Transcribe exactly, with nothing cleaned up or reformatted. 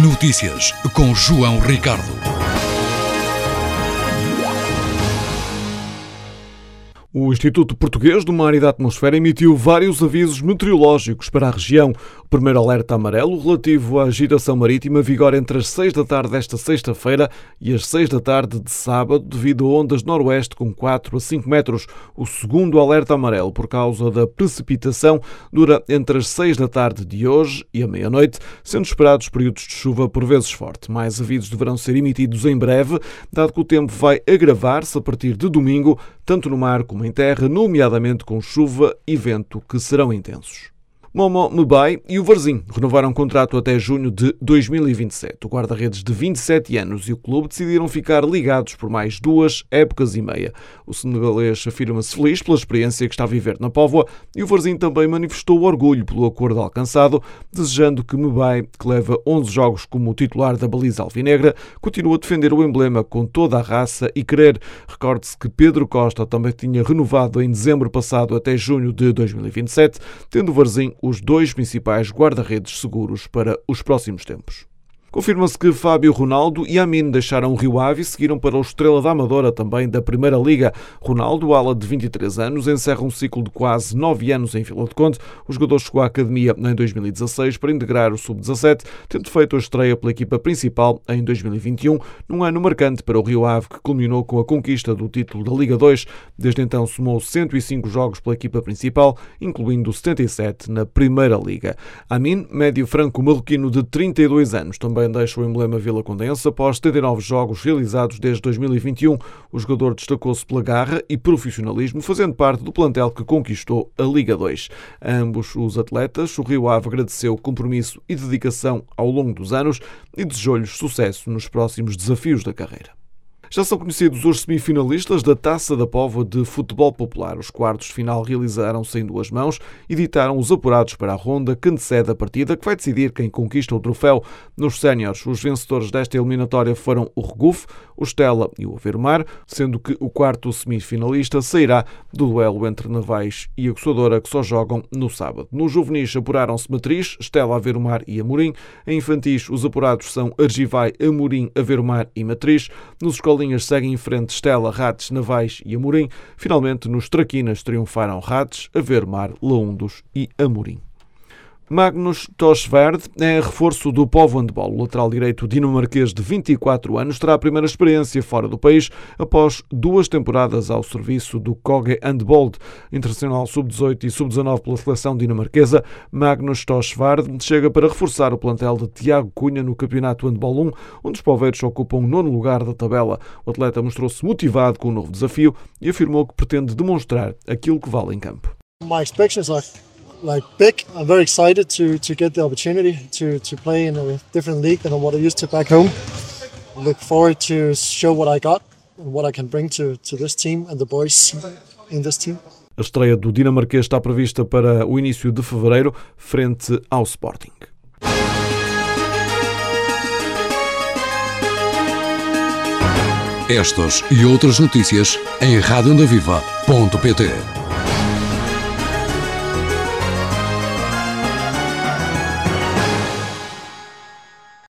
Notícias com João Ricardo. O Instituto Português do Mar e da Atmosfera emitiu vários avisos meteorológicos para a região. O primeiro alerta amarelo, relativo à agitação marítima, vigora entre as seis da tarde desta sexta-feira e as seis da tarde de sábado, devido a ondas noroeste com quatro a cinco metros. O segundo alerta amarelo, por causa da precipitação, dura entre as seis da tarde de hoje e a meia-noite, sendo esperados períodos de chuva por vezes forte. Mais avisos deverão ser emitidos em breve, dado que o tempo vai agravar-se a partir de domingo, tanto no mar como em terra, nomeadamente com chuva e vento que serão intensos. Momo Mbaye e o Varzim renovaram o contrato até junho de dois mil e vinte e sete. O guarda-redes de vinte e sete anos e o clube decidiram ficar ligados por mais duas épocas e meia. O senegalês afirma-se feliz pela experiência que está a viver na Póvoa e o Varzim também manifestou orgulho pelo acordo alcançado, desejando que Mbaye, que leva onze jogos como titular da baliza alvinegra, continue a defender o emblema com toda a raça e querer. Recorde-se que Pedro Costa também tinha renovado em dezembro passado até junho de dois mil e vinte e sete, tendo o Varzim os dois principais guarda-redes seguros para os próximos tempos. Confirma-se que Fábio Ronaldo e Amin deixaram o Rio Ave e seguiram para o Estrela da Amadora, também da Primeira Liga. Ronaldo, ala de vinte e três anos, encerra um ciclo de quase nove anos em Vila de Conde. O jogador chegou à academia em dois mil e dezasseis para integrar o sub dezassete, tendo feito a estreia pela equipa principal em dois mil e vinte e um, num ano marcante para o Rio Ave, que culminou com a conquista do título da Liga dois. Desde então somou cento e cinco jogos pela equipa principal, incluindo setenta e sete na Primeira Liga. Amin, médio franco-marroquino de trinta e dois anos, também deixa o emblema vilacondense após setenta e nove jogos realizados desde dois mil e vinte e um. O jogador destacou-se pela garra e profissionalismo, fazendo parte do plantel que conquistou a Liga dois. A ambos os atletas, o Rio Ave agradeceu o compromisso e dedicação ao longo dos anos e desejou-lhes sucesso nos próximos desafios da carreira. Já são conhecidos os semifinalistas da Taça da Póvoa de Futebol Popular. Os quartos de final realizaram-se em duas mãos e ditaram os apurados para a ronda que antecede a partida, que vai decidir quem conquista o troféu. Nos séniores, os vencedores desta eliminatória foram o Regufo, o Estela e o Aveiro-Mar, sendo que o quarto semifinalista sairá do duelo entre Navais e a Coçadora, que só jogam no sábado. Nos juvenis apuraram-se Matriz, Estela, Aveiro-Mar e Amorim. Em infantis, os apurados são Argivai, Amorim, Aveiro-Mar e Matriz. Nos escolinhas seguem em frente Estela, Rates, Navais e Amorim. Finalmente, nos traquinas triunfaram Rates, Aveiro-Mar, Laundos e Amorim. Magnus Torsværd é reforço do Póvoa Handball. O lateral direito dinamarquês de vinte e quatro anos terá a primeira experiência fora do país após duas temporadas ao serviço do Køge Handball, internacional sub dezoito e sub dezanove pela seleção dinamarquesa. Magnus Torsværd chega para reforçar o plantel de Tiago Cunha no Campeonato Handball um, onde os poveiros ocupam o nono lugar da tabela. O atleta mostrou-se motivado com o novo desafio e afirmou que pretende demonstrar aquilo que vale em campo. My expectations are like big. I'm very excited to to get the opportunity to to play in a different league than what I used to back home. I look forward to show what I got and what I can bring to to this team and the boys in this team. A estreia do dinamarquês está prevista para o início de fevereiro, frente ao Sporting. Estas e outras notícias em rádio onda viva ponto pt.